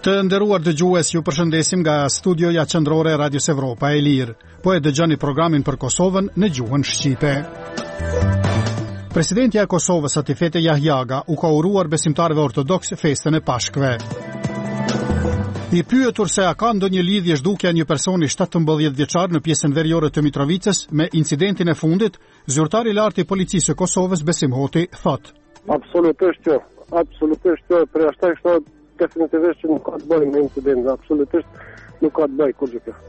Të nderuar dëgjues, ju përshëndesim nga studioja qendrore e Radios Evropa e Lirë. Po e dëgjoni programin për Kosovën në gjuhën shqipe. Presidenti i Kosovës Atifete Jahjaga u ka uruar besimtarëve ortodoks festën e Pashkëve. I pyetur se a ka ndonjë lidhje zhdukja një personi 17 vjeçar në pjesën veriore të Mitrovicës me incidentin e fundit, zyrtari i lartë i policisë së Kosovës Besim Hoti thotë: Absolutisht jo. Për ashtaj kështu definitivisht që nuk ka të bëjë me incident, absolutisht nuk ka të bëjë kurrë kjo.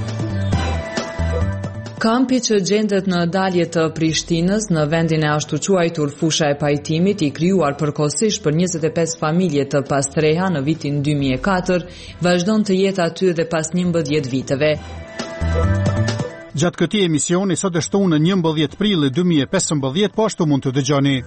Kampi që gjendet në dalje të Prishtinës në vendin e ashtu quajtur Fusha e Pajtimit, i krijuar përkohësisht për 25 familje të Pastreha në vitin 2004, vazhdon të jetë aty edhe pas 11 viteve. Gjatë këtij emisioni sot e shtunë në 11 prill 2015, po ashtu mund të dëgjoni.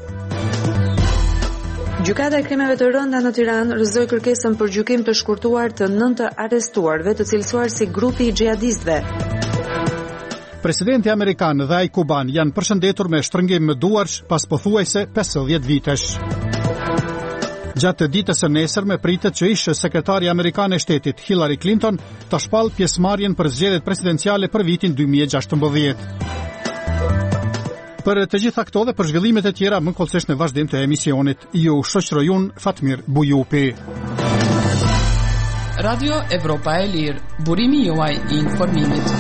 Gjykata e krimeve të rënda në Tiranë rrëzoi kërkesën për gjykim të shkurtuar të 9 arrestuarve të cilësuar si grupi i xhihadistëve. Presidenti amerikan dhe ai kuban janë përshëndetur me shtrëngim me duarsh pas pothuajse 50 vitesh. Gjatë ditës së nesërme pritet që ish sekretari amerikan e shtetit Hillary Clinton të shpall pjesëmarrjen për zgjedhjet presidenciale për vitin 2016. Për të gjitha këto dhe për zhvillimet e tjera më kollësisht në vazhdim të emisionit, ju shoqëroj unë Fatmir Bujupi. Radio Evropa e Lirë, burimi juaj i informimit.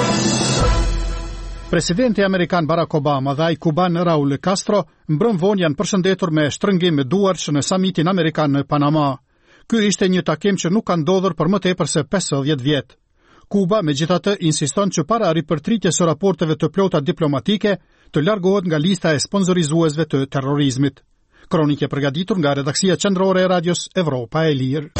Presidenti amerikan Barack Obama dhe ai kuban Raul Castro mbrëm vonë janë përshëndetur me shtrëngim me duarsh në samitin amerikan në Panama. Ky ishte një takim që nuk ka ndodhur për më tepër se 50 vjet. Kuba megjithatë insiston që para ripërtritjes së raporteve të plota diplomatike të largohet nga lista e sponsorizuesve të terrorizmit. Kronike përgatitur nga redaksia qendrore e Radios Evropa e Lirë.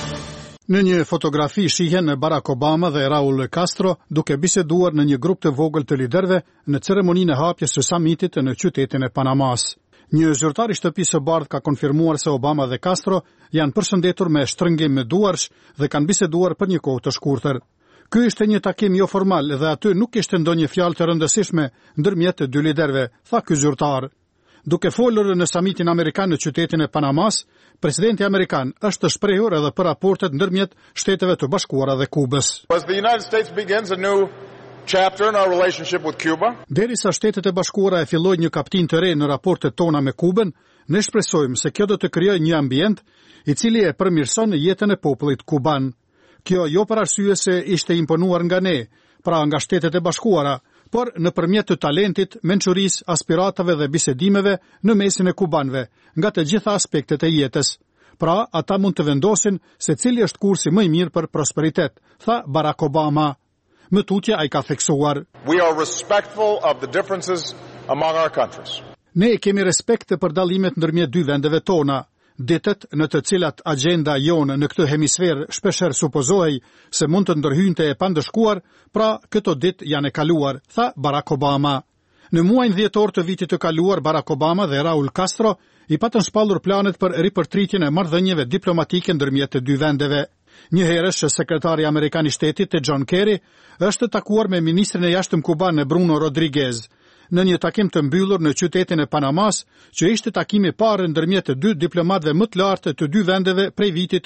Në një fotografi shihen Barack Obama dhe Raul Castro duke biseduar në një grup të vogël të liderëve në ceremoninë e hapjes së samitit në qytetin e Panamas. Një zyrtar i shtëpisë së bardhë ka konfirmuar se Obama dhe Castro janë përshëndetur me shtrëngim me duarsh dhe kanë biseduar për një kohë të shkurtër. Ky ishte një takim jo formal dhe aty nuk ishte ndonjë fjalë të rëndësishme ndërmjet të dy liderëve, tha ky zyrtar. Duke folur në samitin amerikan në qytetin e Panamas, presidenti amerikan është shprehur edhe për raportet ndërmjet Shteteve të Bashkuara dhe Kubës. As the United States begins a new chapter in our relationship with Cuba, derisa Shtetet e Bashkuara e fillojnë një kapitull të re në raportet tona me Kubën, ne shpresojmë se kjo do të krijojë një ambient i cili e përmirëson jetën e popullit kuban. Kjo jo për arsye se ishte imponuar nga ne, pra nga Shtetet e Bashkuara, por nëpërmjet të talentit, mençurisë, aspiratave dhe bisedimeve në mesin e kubanëve, nga të gjitha aspektet e jetës. Pra, ata mund të vendosin se cili është kursi më i mirë për prosperitet, tha Barack Obama. Më tutje ai ka theksuar: we are respectful of the differences among our countries. Ne kemi respekt për dallimet ndërmjet dy vendeve tona. Ditët në të cilat agenda jonë në këtë hemisfer shpesher supozohej se mund të ndërhynte e pandëshkuar, pra këto ditë janë e kaluar, tha Barack Obama. Në muajin dhjetor të vitit të kaluar, Barack Obama dhe Raul Castro i patën shpallur planet për ripërtritjen e marrëdhënieve diplomatike ndërmjet të dy vendeve. Një herësh sekretari amerikan i shtetit John Kerry është takuar me ministrin e jashtëm kuban Bruno Rodriguez në një takim të mbyllur në qytetin e Panamas, që ishte takimi i parë ndërmjet të dy diplomatëve më të lartë të dy vendeve prej vitit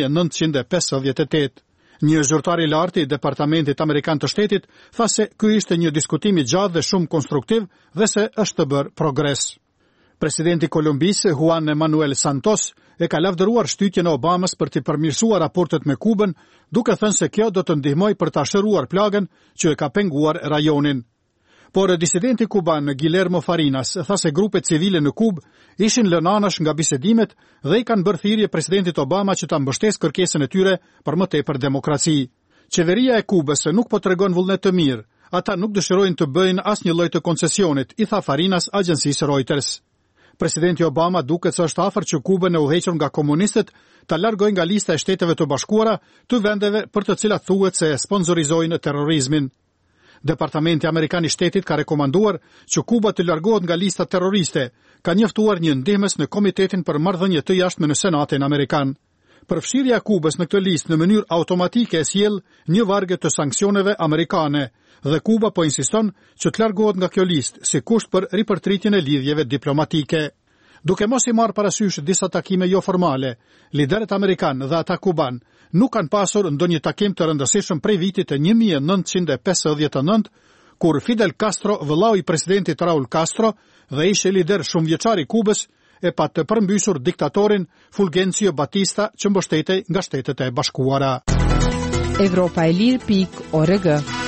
1958. Një zyrtar i lartë i Departamentit Amerikan të Shtetit tha se ky ishte një diskutim i gjatë dhe shumë konstruktiv dhe se është bërë progres. Presidenti i Kolumbisë Juan Manuel Santos e ka lavdëruar shtytjen e Obamas për të përmirësuar raportet me Kubën, duke thënë se kjo do të ndihmojë për ta shëruar plagën që e ka penguar rajonin. Por disidenti kuban Guillermo Farinas tha se grupet civile në Kubë ishin lënë anash nga bisedimet dhe i kanë bërë thirrje presidentit Obama që ta mbështesë kërkesën e tyre për më tepër demokraci. Qeveria e Kubës nuk po tregon vullnet të mirë, ata nuk dëshirojnë të bëjnë asnjë lloj të koncesionit, i tha Farinas agjencisë Reuters. Presidenti Obama duket se është afër që Kubën e udhëhequr nga komunistët ta largojë nga lista e Shteteve të Bashkuara të vendeve për të cilat thuhet se sponsorizojnë terrorizmin. Departamenti Amerikan i Shtetit ka rekomanduar që Kuba të largohet nga lista terroriste, ka njoftuar një ndihmës në Komitetin për Marrëdhënie të Jashtme në Senatin Amerikan. Përfshirja e Kubës në këtë listë në mënyrë automatike e sjell një vargje të sanksioneve amerikane dhe Kuba po insiston që të largohet nga kjo listë si kusht për ripërtritjen e lidhjeve diplomatike. Duke mos I marrë parasysh disa takime jo formale, liderët amerikan dhe ata kuban nuk kanë pasur ndonjë takim të rëndësishëm prej vitit e 1959, kur Fidel Castro, vëllau i presidentit Raul Castro dhe ishte lider shumëvjeçar i Kubës, e pa të përmbysur diktatorin Fulgencio Batista që mbështetej nga Shtetet e Bashkuara. Evropaelir.org.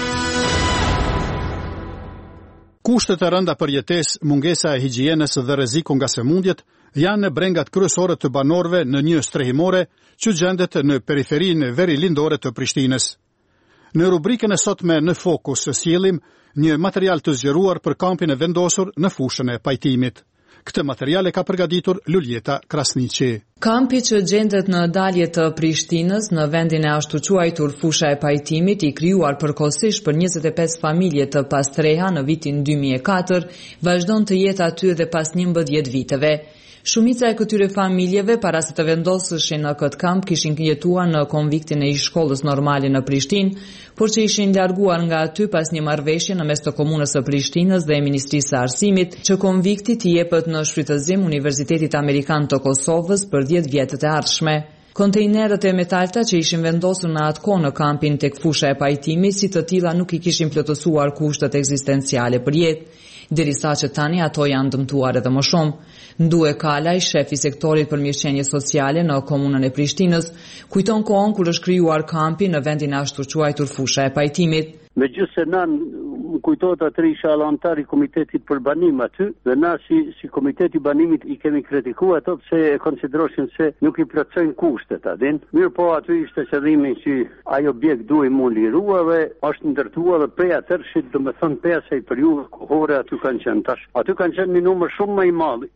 Kushtet e rënda për jetesë, mungesa e higjienës dhe rreziku nga sëmundjet janë në brengat kryesore të banorëve në një strehimore që gjendet në periferinë veri lindore të Prishtinës. Në rubrikën e sotme në Fokus sjellim një material të zgjeruar për kampin e vendosur në fushën e pajtimit. Këtë material e ka përgatitur Luljeta Krasniqi. Kampi që gjendet në dalje të Prishtinës në vendin e ashtu quajtur fusha e pajtimit i krijuar përkohësisht për 25 familje të Pastreha në vitin 2004 vazhdon të jetë aty edhe pas 11 viteve. Shumica e këtyre familjeve para se të vendoseshin në këtë kamp kishin jetuar në konviktin e shkollës normale në Prishtinë, por që ishin larguar nga aty pas një marrëveshje në mes të komunës së Prishtinës dhe Ministrisë së Arsimit, që konvikti t'i jepet në shfrytëzim Universitetit Amerikan të Kosovës për 10 vjetët e ardhshme. Kontejnerët e metalta që ishin vendosur në atë kohë në kampin tek fusha e pajtimit, si të tilla nuk i kishin plotësuar kushtet ekzistenciale për jetë, derisa që tani ato janë dëmtuar edhe më shumë. Ndue Kalaj, shef i sektorit për mirëqenie sociale në komunën e Prishtinës, kujton kohën kur është krijuar kampi në vendin e ashtu quajtur fusha e pajtimit. Megjithse na më kujtohet atë isha antar i komitetit për banim aty, dhe na si komiteti i banimit i kemi kritikuar ato pse e konsideroshin se nuk i plotësojnë kushtet, a din. Mirë po aty ishte qëllimi që ai objekt duhej mu lirua dhe është ndërtuar dhe prej atërshit, domethënë prej asaj periudhe kohore aty kanë qenë tash. Aty kanë qenë një numër shumë më i madh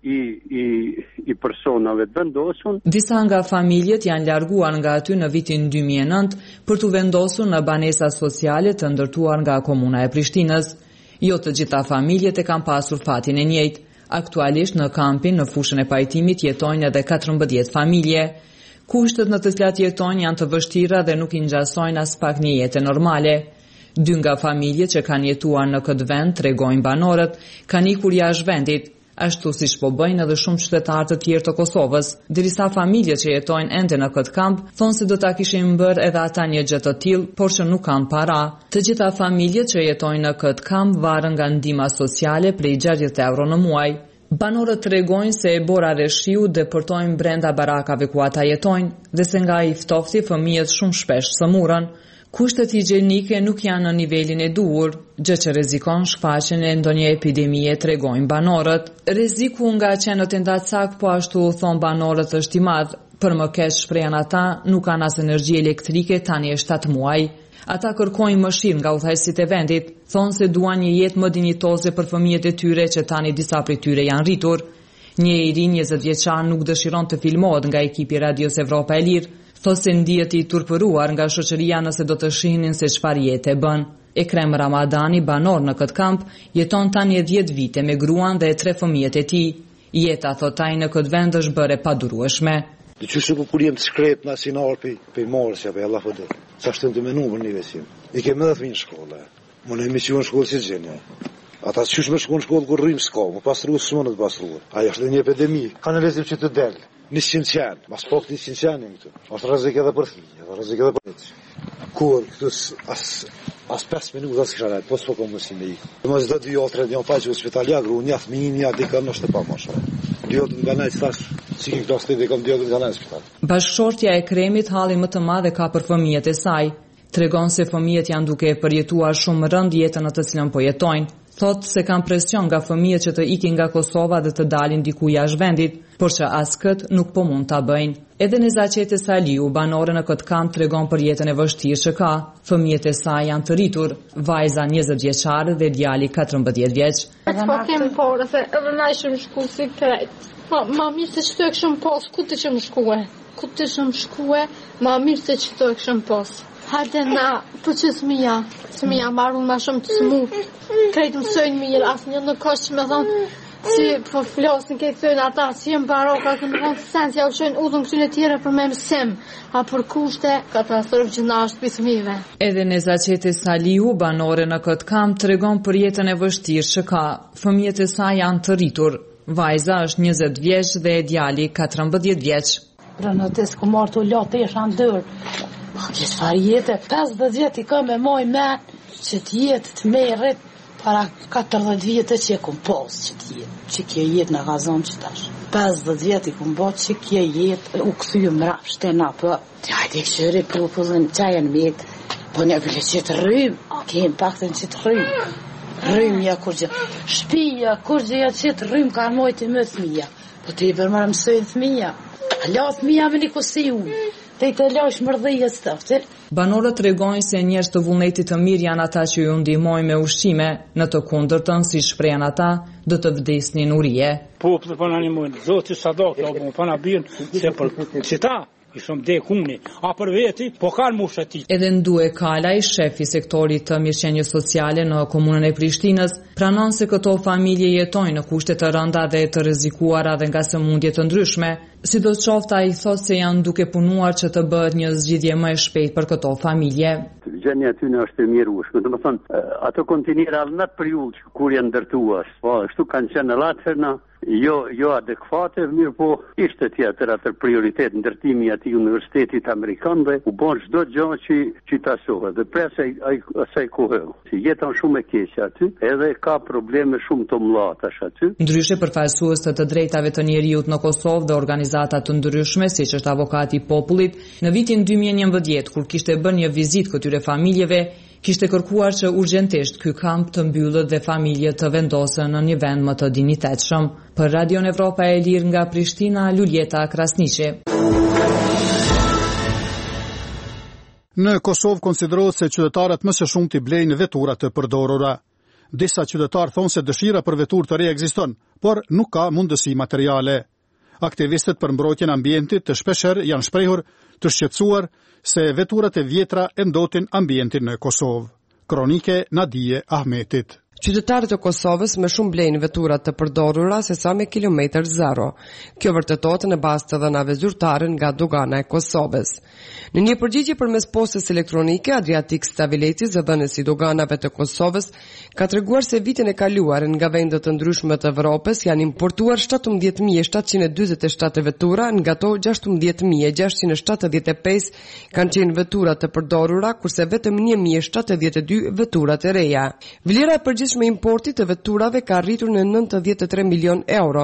i personave të vendosur. Disa nga familjet janë larguar nga aty në vitin 2009 për të vendosur në banesa sociale të ndërtuar nga komuna e Prishtinës. Jo të gjitha familjet e kanë pasur fatin e njëjtë. Aktualisht në kampin në fushën e pajtimit jetojnë edhe 14 familje. Kushtet në të cilat jetojnë janë të vështira dhe nuk i ngjasojnë as pak një jetë normale. 2 nga familjet që kanë jetuar në këtë vend, tregojnë banorët, kanë ikur jashtë vendit, ashtu siç po bëjnë edhe shumë qytetarë të tjerë të Kosovës. Derisa familjet që jetojnë ende në këtë kamp thonë se do ta kishin bërë edhe ata një gjë të tillë, por që nuk kanë para. Të gjitha familjet që jetojnë në këtë kamp varen nga ndihma sociale prej 60 euro në muaj. Banorët tregojnë se e bora reshiu depërtojnë brenda barakave ku ata jetojnë dhe se nga i ftofti fëmijët shumë shpesh sëmurën. Kushtet higjienike nuk janë në nivelin e duhur, gjë që rrezikon shfaqjen e ndonjë epidemie, tregojnë banorët. Rreziku nga qenët e ndacak, po ashtu thon banorët, është i madh. Për më keq shprehan ata, nuk kanë as energji elektrike tani e 7 muaj. Ata kërkojnë mëshirë nga udhëheqësit e vendit, thonë se duan një jetë më dinjitoze për fëmijët e tyre që tani disa prej tyre janë rritur. Një i ri 20 vjeçar nuk dëshiron të filmohet nga ekipi Radios Evropa e Lirë, thosë se ndihet i turpëruar nga shoqëria nëse do të shihnin se çfarë jete bën. Ekrem Ramadani, banor në këtë kamp, jeton tani 10 vite me gruan dhe 3 fëmijët e tij. Jeta, thot ai, në këtë vend është bërë padurueshme. Dhe qështë kur jem të shkret në asinar për morësja, për Allah fëdër. Sa shtën të menu për një vesim. I kemë edhe fëmijë në shkolla. Më në emision shkollë si gjenja. Ata që shme shku në shkollë kur rrim s'ka, më pasruë së më në të pasruë. Aja është dhe një epidemi. Ka në lezim që të delë. 100 qenë, mas pak 100 qenë një këtu. Ashtë rëzik edhe për fëmijë, rëzik edhe për nëtë. Kur, këtus, as 5 minutë asë kësha rajtë, po s'po kom mësi me i. Dhe më zdo 2 jotre, një faqë u spitalja, gru, një fëmijë, një adikën, është të pa mosha. 2 jotre nga najtë thash, si kim klasë të dhe kom 2 jotre nga najtë spital. Bashkëshortja e Kremit halli më të madhe ka për fëmijët e saj. Tregon se fëmijët janë duke përjetuar shumë rënd jetën në të cilën po jetojnë. Thot se kanë presion nga fëmijët që të ikin nga Kosova dhe të dalin diku jashtë vendit, por që as këtë nuk po mund ta bëjnë. Edhe Nezaqete Saliu, banore në këtë kamp, tregon për jetën e vështirë që ka. Fëmijët e saj janë të rritur, vajza 20 vjeçare dhe djali 14 vjeç. Po kem porë se edhe na ishim shku si krejt. Ma mirë se çto e kishim pas, ku të çëm shkuë? Ku të çëm shkuë? Ma mirë se çto e kishim pas. Hajde na, po që s'mija marrun ma shumë të smut. Krejtë mësojnë mirë, asë një në kosh që me thonë, si po flasin këtë thënë ata, si jem baroka, këmë thonë sen, si ja u qojnë udhën këtyne tjere për me mësim, a për kushte, katastrofë që na është pismive. Edhe Nezaqete Saliu, banore në këtë kamp, tregon për jetën e vështirë që ka. Fëmijët e saj janë të rritur. Vajza është 20 vjeç dhe djali 14 vjeç. Rënëtis ku marrë të lotë e shanë dërë. Kështë farë jetë, 50 vjetë I ka me moj men, që t'jetë të merret, para 40 vjetë që e kum pas që t'jetë, që kjo jetë në gazon që tash. 50 vjetë I kum ba që kjo jetë, u këthyë mrap, shtena për, hajde këshëri propozën qajën metë, po një bële që të rrymë, kemë pakten që të rrymë. Rrymja kur gjë, shpija kur gjëja që të rrymë ka mojtë I më thmija, po të I përmërë mësojnë thmija, la thmija me një kosi unë. Te të lash mërdhijës të. Banorët tregojnë se njerëz të vullnetit të mirë janë ata që ju ndihmojnë me ushqime, në të kundërtën, si shprehen ata, do të vdesnin urije. Populli po na ndihmojnë, Zoti sadak, po na bien se për çita I shumë dekuni, a për veti, po kanë mushati. Edhe Ndue Kalaj, shefi sektorit të mirëqenies sociale në komunën e Prishtinës, pranon se këto familje jetojnë në kushte të rënda dhe të rrezikuara dhe nga sëmundje të ndryshme, sidoqoftë ai thotë se janë duke punuar që të bëhet një zgjidhje më e shpejtë për këto familje. Gjendja aty është e mirueshme, domethënë ato kontinerat në periudhë që kur janë ndërtuar, po ashtu kanë qenë latërna, jo adekuate, mirë po ishte tjetër atë prioritet ndërtimi aty universitetit amerikan dhe u bën çdo gjë që ta shohë dhe presë asaj kohë. Si jeton shumë e keq aty, edhe ka probleme shumë të mëdha tash aty. Ndryshe përfaqësues të drejtave të njeriut në Kosovë dhe organizata të ndryshme, siç është Avokati I Popullit, në vitin 2011 kur kishte bërë një vizitë këtyre familjeve, kishte kërkuar që urgjentisht ky kamp të mbyllet dhe familjet të vendosen në një vend më të dinjitetshëm. Për Radion Evropa e Lirë nga Prishtina, Luljeta Krasniqi. Në Kosovë konsiderohet se qytetarët më së shumti blejnë vetura të përdorura. Disa qytetarë thonë se dëshira për veturë të re ekziston, por nuk ka mundësi materiale. Aktivistët për mbrojtjen e ambientit të shpeshherë janë shprehur të shqetësuar se veturat e vjetra e ndotin ambientin në Kosovë. Kronike Nadije Ahmetit. Qytetarët e Kosovës më shumë blejnë veturat të përdorura se sa me kilometër zero. Kjo vërtetohet në bazë të dhënave zyrtare nga dogana e Kosovës. Në një përgjigje përmes postës elektronike, Adriatik Stavileti, zëdhënësi doganave të Kosovës, ka treguar se vitin e kaluar nga vendet të ndryshme të Evropës janë importuar 17.727 vetura, nga to 16.675 kanë qenë vetura të përdorura, kurse vetëm 1.072 vetura të reja. Vlera e përgjithshme e importit të veturave ka arritur në 93 milion euro.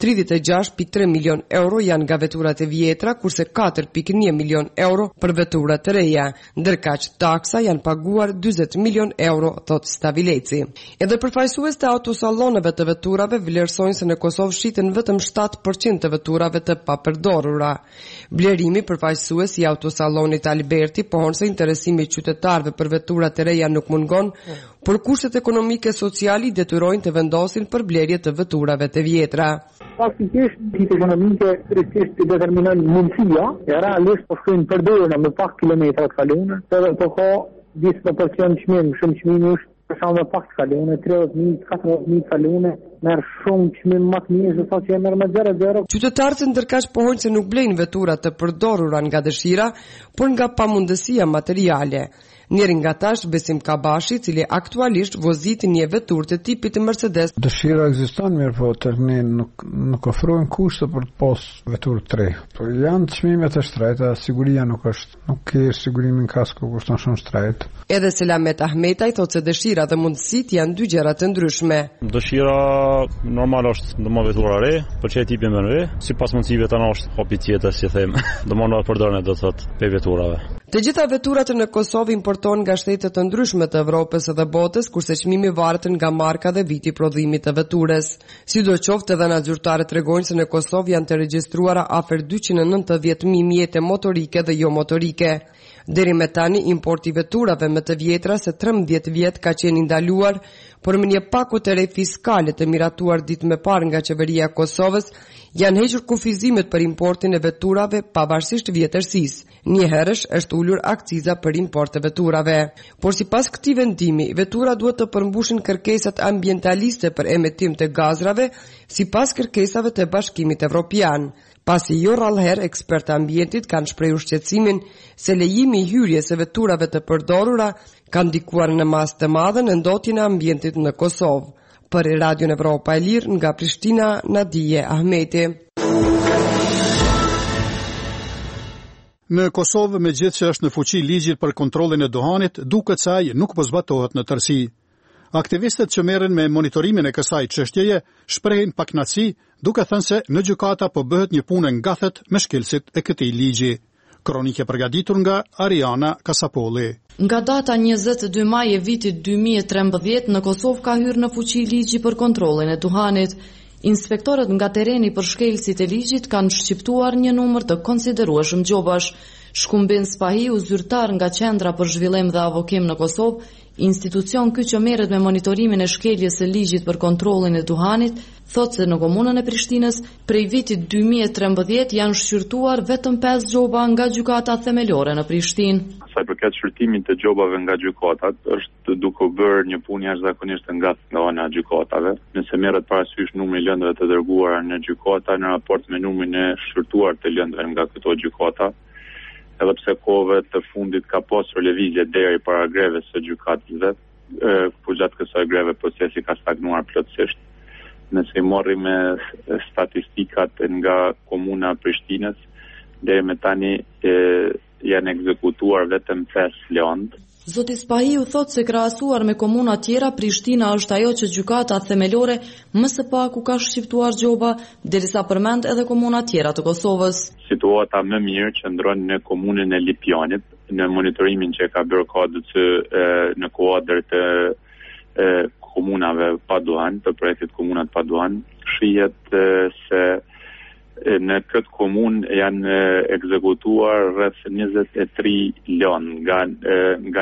36.3 milion euro janë nga veturat e vjetra, kurse 4.1 milion euro për veturat të reja, ndërkaq taksa janë paguar 40 milion euro, thot Stavileci. Edhe përfaqësues të autosalloneve të veturave vlerësojnë se në Kosovë shiten vetëm 7% të veturave të papërdorura. Vlerimi përfaqësues I autosallonit Alberti pohon se interesimi I qytetarëve për veturat të reja nuk mungon, por kushtet ekonomike sociali detyrojnë të vendosin për blerje të veturave të vjetra. Faktikisht, ditë ekonomike rrisisht të determinojnë mundësia, e realisht po shkojnë përdoruna me pak kilometra të kalune, edhe po ka disproporcion çmim, shumë çmimi është për shkak me pak të kalune, 30.000, 40.000 kalune, merr shumë çmim më të mirë se sa që merr me 0. Qytetarët ndërkaq pohojnë se nuk blejnë vetura të përdorura nga dëshira, por nga pamundësia materiale. Njëri nga tash Besim Kabashi, I cili aktualisht vozit një veturë të tipit Mercedes. Dëshira ekziston, mirë po tek ne nuk ofrojnë kushte për të pas veturë të re. Po janë çmimet e shtrejta, siguria nuk ke sigurimin kasko kushton shumë shtrejt. Edhe Selamet Ahmetaj thotë se dëshira dhe mundësit janë dy gjëra të ndryshme. Dëshira normal është të më vetura re, për çe tipin më re, sipas mundësive tona është hobi tjetër, si them. Do më përdorën do thotë pe veturave. Të gjitha veturat në Kosovë importohen nga shtete të ndryshme të Evropës dhe botës, kurse çmimi varet nga marka dhe viti prodhimit të veturës. Sidoqoftë, dhënat zyrtare tregojnë se në Kosovë janë të regjistruara afër 290.000 mjete motorike dhe jo motorike. Deri me tani importi veturave më të vjetra se 13 vjet ka qenë ndaluar, por me një pakotëre fiskale të miratuar ditë më parë nga qeveria e Kosovës, janë hequr kufizimet për importin e veturave pavarësisht vjetërsisë. Njëherësh është ulur akciza për import të veturave. Por sipas këtij vendimi, vetura duhet të përmbushin kërkesat ambientaliste për emitim të gazrave, sipas kërkesave të Bashkimit Evropian. Pasi jo rrallëherë ekspertë ambientit kanë shprehur shqetësimin se lejimi I hyrjes së veturave të përdorura ka ndikuar në masë të madhe në ndotjen e ambientit në Kosovë. Për Radion Evropa e Lirë nga Prishtina, Nadije Ahmeti. Në Kosovë, megjithëse që është në fuqi ligjit për kontrollin e duhanit, duket se ai nuk po zbatohet në tërësi. Aktivistët që merren me monitorimin e kësaj çështjeje shprehin pakënaqësi, duke thënë se në gjykata po bëhet një punë ngathet me shkelësit e këtij ligji. Kronike përgatitur nga Ariana Kasapolli. Nga data 22 maj e vitit 2013 në Kosovë ka hyrë në fuqi ligji për kontrollin e duhanit. Inspektorët nga tereni për shkelësit e ligjit kanë shqiptuar një numër të konsiderueshëm gjobash. Shkumbin Spahiu, zyrtar nga Qendra për Zhvillim dhe Avokim në Kosovë, institucion ky që merret me monitorimin e shkeljes së ligjit për kontrollin e duhanit, thotë se në komunën e Prishtinës prej vitit 2013 janë shqyrtuar vetëm 5 gjoba nga gjykata themelore në Prishtinë. Sa i përket shqyrtimit të gjobave nga gjykatat, është duke u bërë një punë jashtëzakonisht e ngatët nga ana e gjykatave. Nëse merret parasysh numri i lëndëve të dërguara në gjykata në raport me numrin e shqyrtuar të lëndëve nga këto gjykata, edhe pse kohëve të fundit ka pasur lëvizje deri para greves së gjykatëve, por gjatë kësaj greve procesi ka stagnuar plotësisht. Nëse i marrim me statistikat nga komuna e Prishtinës, deri me tani janë ekzekutuar vetëm 5 lëndë. Zoti Spahiu thotë se krahasuar me komuna tjera, Prishtina është ajo që gjykata themelore më së paku ka shqiptuar gjoba, derisa përmend edhe komuna tjera të Kosovës. Situata më mirë qëndron në komunën e Lipjanit, në monitorimin që ka bërë KDC në kuadër të komunave pa duhan, të projektit komunat pa duhan, shihet se në këtë komunë janë ekzekutuar rreth 23 lëndë nga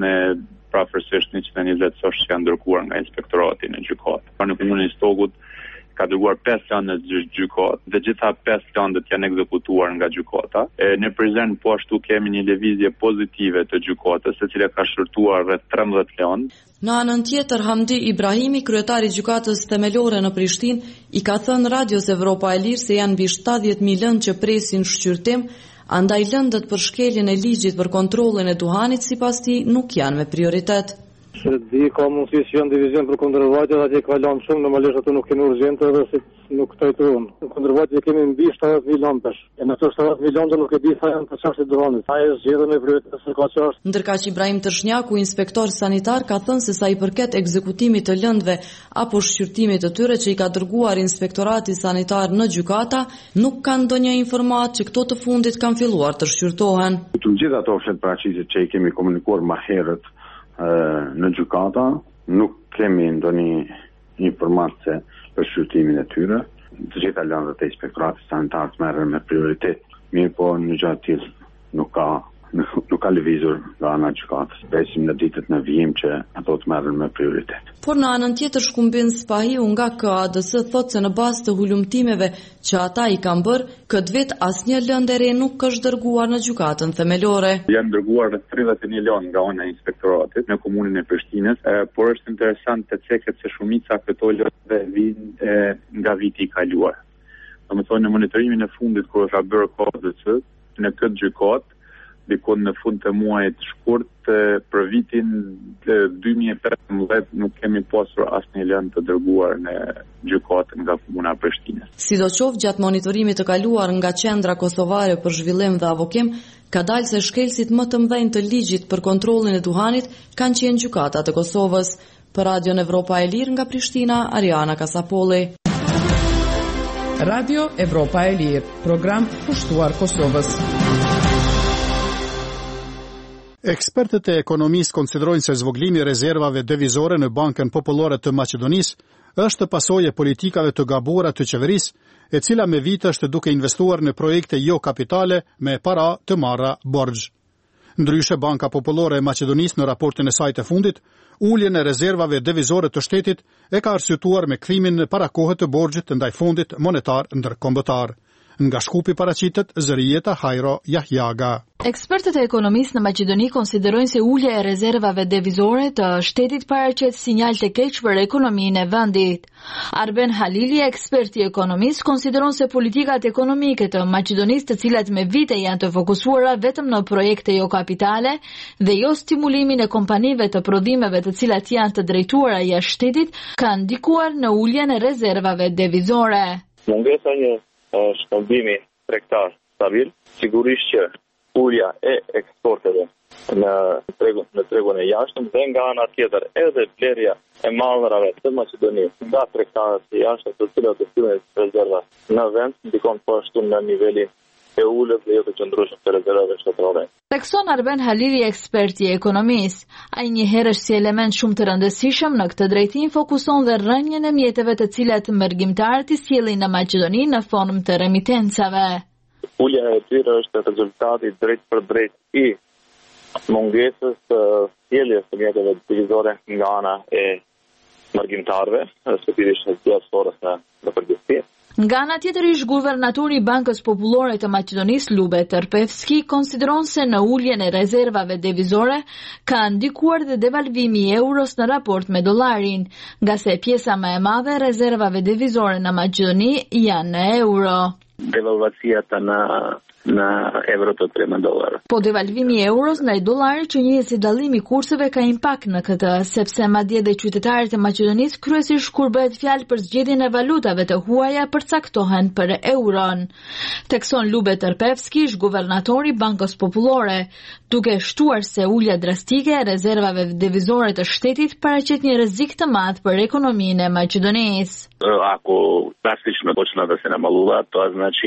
120 sosh që janë dërguar nga inspektorati në gjykatë. Në komunën e Stogut ka dërguar 5 lëndë në gjykatë dhe gjitha 5 lëndët janë ekzekutuar nga gjykata. Në Prizren po ashtu kemi një lëvizje pozitive të gjykatës, e cila ka shërtuar rreth 13 lëndë. Në anën tjetër, Hamdi Ibrahimi, kryetari i gjykatës themelore në Prishtinë, i ka thënë Radios Evropa e Lirë se janë mbi 70.000 lëndë që presin shqyrtim, andaj lëndët për shkeljen e ligjit për kontrollin e duhanit sipas tij nuk janë me prioritet. Di ka mundësi që janë divizion për kundërvajtje, atje ka lanë shumë, normalisht ato nuk kemi urgjente edhe se nuk trajtohen. Në kundërvajtje kemi mbi 70.000 lëndësh. E në ato 70.000 lëndë nuk e di sa janë të çështje duhanit. Sa është zgjedhur me prioritet se ka çështje. Ndërkaq Ibrahim Tërshnjaku, inspektor sanitar, ka thënë se sa i përket ekzekutimit të lëndëve apo shqyrtimit të tyre që i ka dërguar inspektorati sanitar në gjykata, nuk kanë ndonjë informat që këto të fundit kanë filluar të shqyrtohen. Të gjithë ato fletparaqitjet që i kemi komunikuar më herët në gjykata, nuk kemi ndonjë informatë për shqyrtimin e tyre. Të gjitha lëndët e inspektoratit sanitar merren me prioritet. Mirë po në gjatë tillë nuk ka lëvizur nga ana e gjykatës. Presim në ditët në vijim që ato të merren me prioritet. Por në anën tjetër Shkumbin Spahiu nga KADS thotë se në bazë të hulumtimeve që ata i kanë bërë, këtë vit asnjë lëndë e re nuk është dërguar në gjykatën themelore. Janë dërguar rreth 31 lëndë nga ana e inspektoratit në komunën e Prishtinës, por është interesant të ceket se shumica këto lëndë vijnë nga viti i kaluar. Domethënë në monitorimin e fundit kur ka bërë KADS në këtë gjykatë, dikon në fund të muajit shkurt për vitin 2015 nuk kemi pasur asnjë lëndë të dërguar në gjykatë nga komuna e Prishtinës. Sidoqoftë, gjatë monitorimit të kaluar nga Qendra Kosovare për Zhvillim dhe Avokim, ka dalë se shkelësit më të mëdhenj të ligjit për kontrollin e duhanit kanë qenë gjykatat e Kosovës. Për Radion Evropa e Lirë nga Prishtina, Ariana Kasapolli. Radio Evropa e Lirë, program pushtuar Kosovës. Ekspertët e ekonomisë konsiderojnë se zvoglimi i rezervave devizore në Bankën Popullore të Maqedonisë është pasojë e politikave të gabuara të qeverisë, e cila me vite është duke investuar në projekte jo kapitale me para të marra borxh. Ndryshe, Banka Popullore e Maqedonisë në raportin e saj të fundit, uljen e rezervave devizore të shtetit e ka arsyetuar me kthimin në parakohë të borxhit ndaj Fondit Monetar Ndërkombëtar. Nga Shkupi paraqitet Zërijeta Hajro Jahjaga. Ekspertët e ekonomisë në Maqedoni konsiderojnë se ulja e rezervave devizore të shtetit paraqet sinjal të keq për ekonominë e vendit. Arben Halili, ekspert i ekonomisë, konsideron se politikat ekonomike të Maqedonisë, të cilat me vite janë të fokusuara vetëm në projekte jo kapitale dhe jo stimulimin e kompanive të prodhimeve të cilat janë të drejtuara jashtë shtetit, kanë ndikuar në uljen e rezervave devizore. Mungesa një shkëmbimi tregtar stabil, sigurisht që ulja e eksporteve në tregun e jashtëm dhe nga ana tjetër edhe blerja e mallrave të Maqedonisë nga tregtarët e jashtëm të cilët do sillen rezerva në vend ndikon po ashtu në nivelin e ulët dhe jo të qëndrueshëm të rezervave shtetërore. Tekson Arben Halili, ekspert i ekonomisë, ai njëherë si element shumë të rëndësishëm në këtë drejtim fokuson dhe rrënjën e mjeteve të cilat mërgjimtarët i sjellin në Maqedoni në formë të remitencave. Ulja e tyre është rezultati drejt për drejt i mungesës të sjelljes të mjeteve devizore nga ana e mërgjimtarëve, respektivisht diasporës në përgjithësi. Nga ana tjetër, ish guvernatori i Bankës Popullore të Maqedonisë Lube Tërpevski konsideron se në uljen e rezervave devizore ka ndikuar dhe devalvimi i euros në raport me dollarin, nga se pjesa më e madhe e rezervave devizore në Maqedoni janë në euro. Devalvacijata në euro të $3. Po devalvimi i euros ndaj dollarit që njihet si dallimi i kurseve ka impakt në këtë, sepse madje dhe qytetarët e Maqedonisë kryesisht kur bëhet fjalë për zgjedhjen e valutave të huaja përcaktohen për euron. Tekson Lube Tërpevski, ish guvernatori i Bankës Popullore, duke shtuar se ulja drastike e rezervave devizore të shtetit paraqet një rrezik të madh për ekonominë e Maqedonisë. Ako drastično počne da se namalula, to znači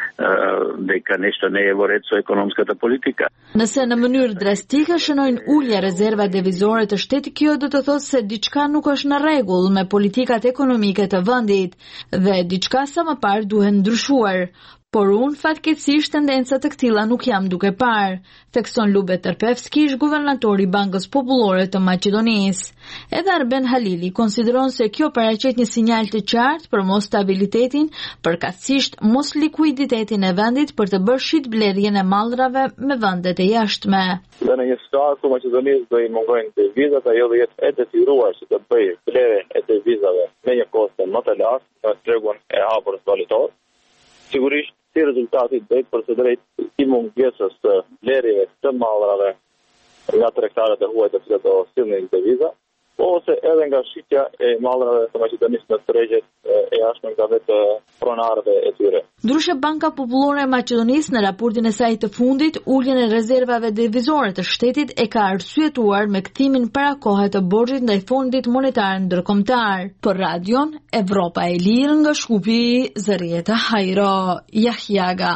дека нешто не е во ред со економската политика. Nëse në mënyrë drastike shënojnë ulja rezerva devizore të shtetit, kjo do të thotë se diçka nuk është në rregull me politikat ekonomike të vendit dhe diçka sa më parë duhet ndryshuar. Por unë fatkeqësisht tendenca të këtilla nuk jam duke parë, thekson Lube Tërpevski, ish guvernatori i Bankës Popullore të Maqedonisë. Edhe Arben Halili konsideron se kjo paraqet një sinjal të qartë për mos stabilitetin, përkatësisht mos likuiditetin e vendit për të bërë shitblerjen e mallrave me vendet e jashtme. Dhe në një situatë ku Maqedonisë do i mungojnë devizat, ajo do jetë e detyruar që të bëjë blerjen e devizave me një koste më të lartë në tregun e hapur valutor. Sigurisht, si rezultati drejt për së drejt i mungesës të blerjeve të mallrave nga tregtarët e huaj të cilët do sillnin deviza, ose edhe nga shitja e mallrave të Maqedonisë në tregjet e jashtme nga vetë pronarëve e tyre. Ndryshe, Banka Popullore e Maqedonisë në raportin e saj të fundit uljen e rezervave devizore të shtetit e ka arsyetuar me kthimin para kohe të borxhit ndaj Fondit Monetar Ndërkombëtar. Për Radion Evropa e Lirë nga Shkupi, Zërieta Hajro Jahjaga.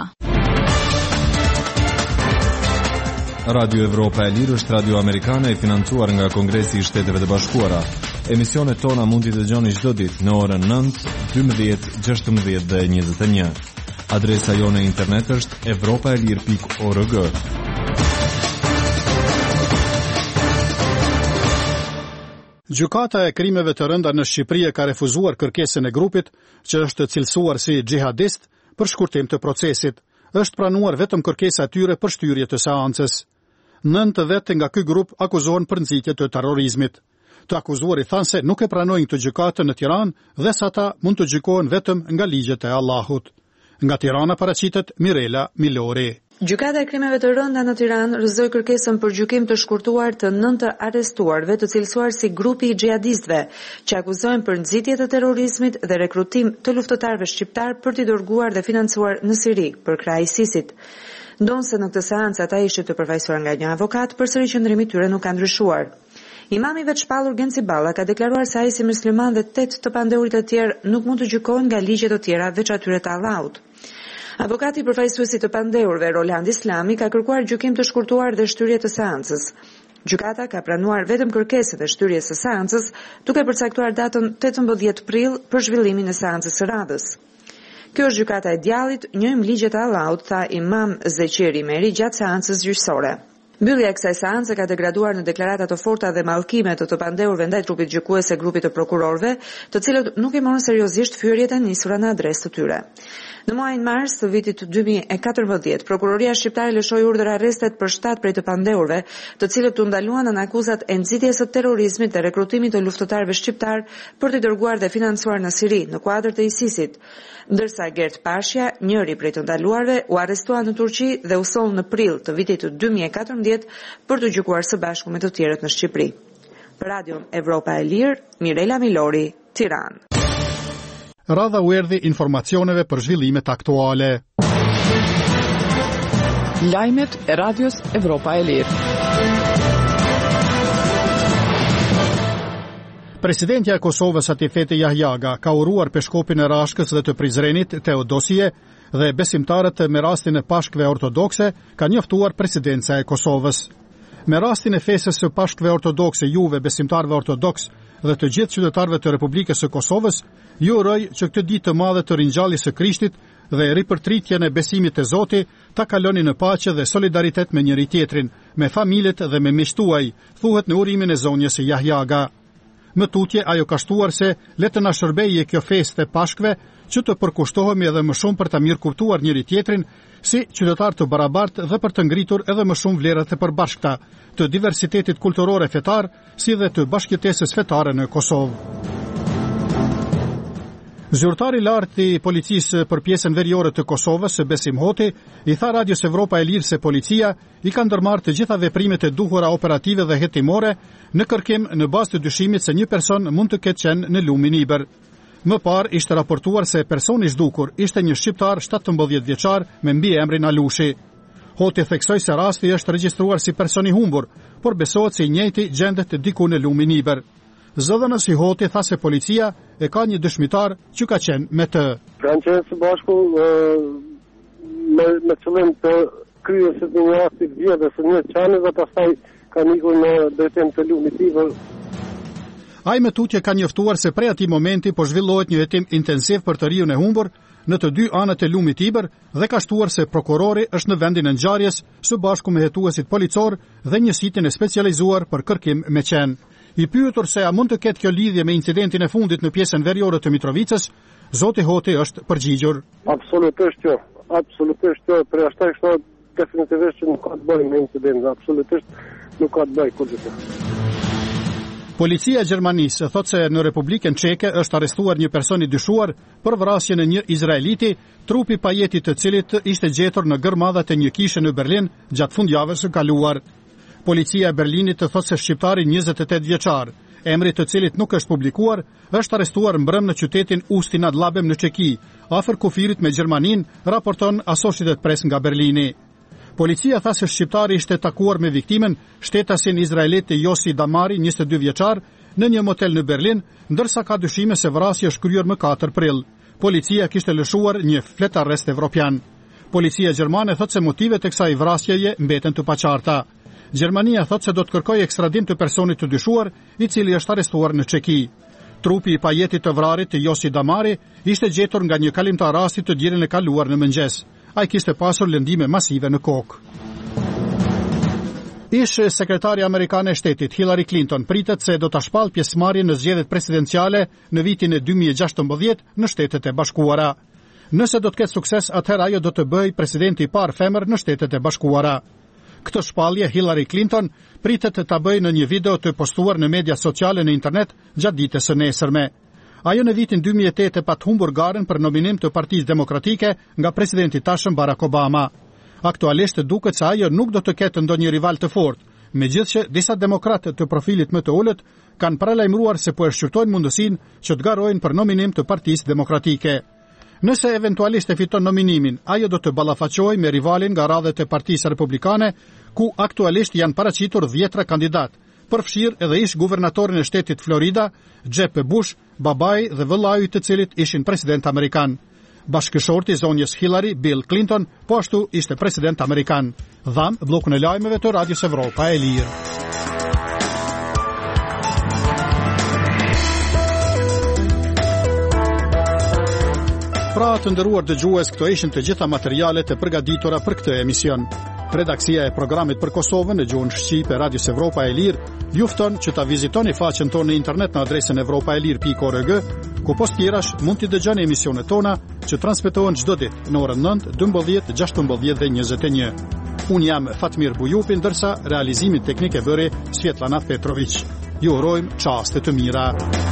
Radio Evropa e Lirë është radio amerikane e financuar nga Kongresi i Shteteve të Bashkuara. Emisionet tona mund t'i dëgjoni çdo ditë në orën 9, 12, 16 dhe 21. Adresa jone e internet është evropaelir.org. Gjykata e krimeve të rënda në Shqipëri ka refuzuar kërkesën e grupit që është cilësuar si xhihadist për shkurtim të procesit. Është pranuar vetëm kërkesa e tyre për shtyrje të seancës. 9 vete nga ky grup akuzohen për nxitje të terrorizmit. Të akuzuarit thanë se nuk e pranojnë këtë gjykatë në Tiranë dhe sa ata mund të gjykohen vetëm nga ligjet e Allahut. Nga Tirana paraqitet Mirela Milori. Gjykata e krimeve të rënda në Tiranë rrëzoi kërkesën për gjykim të shkurtuar të 9 arrestuarve të cilësuar si grupi i xhihadistëve, që akuzohen për nxitje të terrorizmit dhe rekrutim të luftëtarëve shqiptar për t'i dërguar dhe financuar në Siri për krah ISIS-it. Ndonse në këtë seancë ata ishin të përfaqësuar nga një avokat, përsëri qëndrimi i tyre nuk ka ndryshuar. Imami veçpallur Genci Balla ka deklaruar se ai si musliman dhe 8 të pandeurit të tjerë nuk mund të gjykohen nga ligjet të tjera veç atyre të Allahut. Avokati përfaqësuesi të pandeurve Roland Islami ka kërkuar gjykim të shkurtuar dhe shtyrje të seancës. Gjykata ka pranuar vetëm kërkesën e shtyrjes së seancës, duke përcaktuar datën 18 prill për zhvillimin e seancës së radhës. Kjo është gjykata e djallit, njojmë ligjet e Allahut, tha Imam Zeqeri Meri gjatë seancës gjyqësore. Mbyllja e kësaj seance ka degraduar në deklarata të forta dhe mallkime të pandeurve ndaj trupit gjykues e grupit të prokurorëve, të cilët nuk i morën seriozisht fyerjet e nisura në adresë të tyre. Në muajin mars të vitit 2014, prokuroria shqiptare lëshoi urdhër arrestet për 7 prej të pandeurve, të cilët u ndaluan në akuzat e nxitjes së terrorizmit dhe rekrutimit të luftëtarëve shqiptar për t'i dërguar dhe financuar në Siri në kuadër të ISIS-it. Ndërsa Gert Pashja, njëri prej të ndaluarve, u arrestua në Turqi dhe u soll në prill të vitit 2014 për të gjykuar së bashku me të tjerët në Shqipëri. Për Radion Evropa e Lirë, Mirela Milori, Tiranë. Radha u erdhi informacioneve për zhvillimet aktuale. Lajmet e Radios Evropa e Lirë. Presidentja e Kosovës Atifete Jahjaga ka uruar peshkopin e Rashkës dhe të Prizrenit Teodosie dhe besimtarët me rastin e Pashkëve Ortodokse ka njoftuar presidenca e Kosovës. Me rastin e fesës së Pashkëve Ortodokse juve besimtarëve ortodoks dhe të gjithë qytetarëve të Republikës së Kosovës, ju uroj që këtë ditë të madhe të ringjalljes së Krishtit dhe ripërtritjen e besimit te Zoti ta kaloni në paqe dhe solidaritet me njëri tjetrin, me familjet dhe me miqtuaj, thuhet në urimin e zonjës së Jahjaga. Më tutje ajo ka shtuar se le të na shërbejë kjo festë e Pashkëve që të përkushtohemi edhe më shumë për ta mirë kuptuar njëri tjetrin si qytetar të barabartë dhe për të ngritur edhe më shumë vlerat e përbashkëta të diversitetit kulturor e fetar, si dhe të bashkëjetesës fetare në Kosovë. Zyrtari i lartë i policisë për pjesën veriore të Kosovës, Besim Hoti, i tha Radios Evropa e Lirë se policia i ka ndërmarrë të gjitha veprimet e duhura operative dhe hetimore në kërkim në bazë të dyshimit se një person mund të ketë qenë në lumin Iber. Më parë ishte raportuar se personi i zhdukur ishte një shqiptar 17 vjeçar me mbiemrin Alushi. Hoti theksoi se rasti është regjistruar si person i humbur, por besohet se i njëjti gjendet diku në lumin Iber. Zëdhënës i Hoti tha se policia e ka një dëshmitar që ka qenë me të. Kanë qenë së bashku me qëllim të kryesit një rasti vjedhës së një qani dhe pastaj ka ikur në drejtim të lumit Iber. Ai me tutje ka njoftuar se prej atij momenti po zhvillohet një hetim intensiv për të riun e humbur në të dy anët e lumit Iber dhe ka shtuar se prokurori është në vendin e ngjarjes së bashku me hetuesit policor dhe njësitin e specializuar për kërkim me qenë. I pyetur se a mund të ketë kjo lidhje me incidentin e fundit në pjesën veriore të Mitrovicës, Zoti Hoti është përgjigjur. Absolutisht jo. Për ashtu është definitivisht që nuk ka të bëjë me incidentin, absolutisht nuk ka të bëjë kurrë. Policia e Gjermanisë thotë se në Republikën Çeke është arrestuar një person i dyshuar për vrasjen e një izraeliti, trupi pajetit të cilit ishte gjetur në gërmadhat e një kishe në Berlin gjatë fundjavës së kaluar. Policia e Berlinit të thotë se shqiptari 28 vjeçar, emri të cilit nuk është publikuar, është arrestuar mbrëm në qytetin Usti nad Labem në Çeki, afër kufirit me Gjermaninë, raporton Associated Press nga Berlini. Policia tha se shqiptari ishte takuar me viktimen, shtetasin izraelit Yossi Damari, 22 vjeçar, në një motel në Berlin, ndërsa ka dyshime se vrasja është kryer më 4 prill. Policia kishte lëshuar një flet arrest evropian. Policia gjermane thotë se motivet e kësaj vrasjeje mbeten të paqarta. Gjermania thotë se do të kërkojë ekstradim të personit të dyshuar, i cili është arrestuar në Çeki. Trupi i pajetit të vrarit të Yossi Damari ishte gjetur nga një kalimtar rasti të dielën e kaluar në mëngjes. Ai kishte pasur lëndime masive në kokë. Ish sekretari amerikan e shtetit Hillary Clinton pritet se do ta shpallë pjesëmarrjen në zgjedhjet presidenciale në vitin e 2016 në Shtetet e Bashkuara. Nëse do të ketë sukses, atëherë ajo do të bëjë presidenti i parë femër në Shtetet e Bashkuara. Këtë shpallje Hillary Clinton pritet ta bëjë në një video të postuar në media sociale në internet gjatë ditës së nesërme. Ajo në vitin 2008 e pat humbur garën për nominim të Partisë Demokratike nga presidenti i tashëm Barack Obama. Aktualisht duket se ajo nuk do të ketë ndonjë rival të fortë, megjithëse disa demokratë të profilit më të ulët kanë paralajmëruar se po e shqyrtojnë mundësinë që të garojnë për nominim të Partisë Demokratike. Nëse eventualisht e fiton nominimin, ajo do të ballafaqohej me rivalin nga radhët e Partisë Republikane, ku aktualisht janë paraqitur 10 kandidat, përfshirë edhe ish guvernatorin e shtetit Florida, Jeb Bush, babai dhe vëllai i të cilit ishin president amerikan. Bashkëshorti i zonjës Hillary, Bill Clinton, po ashtu ishte president amerikan. Dham bllokun e lajmeve të Radios Evropa e Lirë. Pra të nderuar dëgjues, këto ishin të gjitha materialet e përgatitura për këtë emision. Redaksia e programit për Kosovën në gjuhën shqipe Radios Evropa e Lirë ju fton që ta vizitoni faqen tonë në internet në adresën evropaelir.org, ku post tjerash mund t'i dëgjoni emisionet tona që transmetohen çdo ditë në orën 9, 12, 16 dhe 21. Unë jam Fatmir Bujupi, ndërsa realizimin teknik e bëri Svetlana Petrović. Ju urojmë çaste të mira.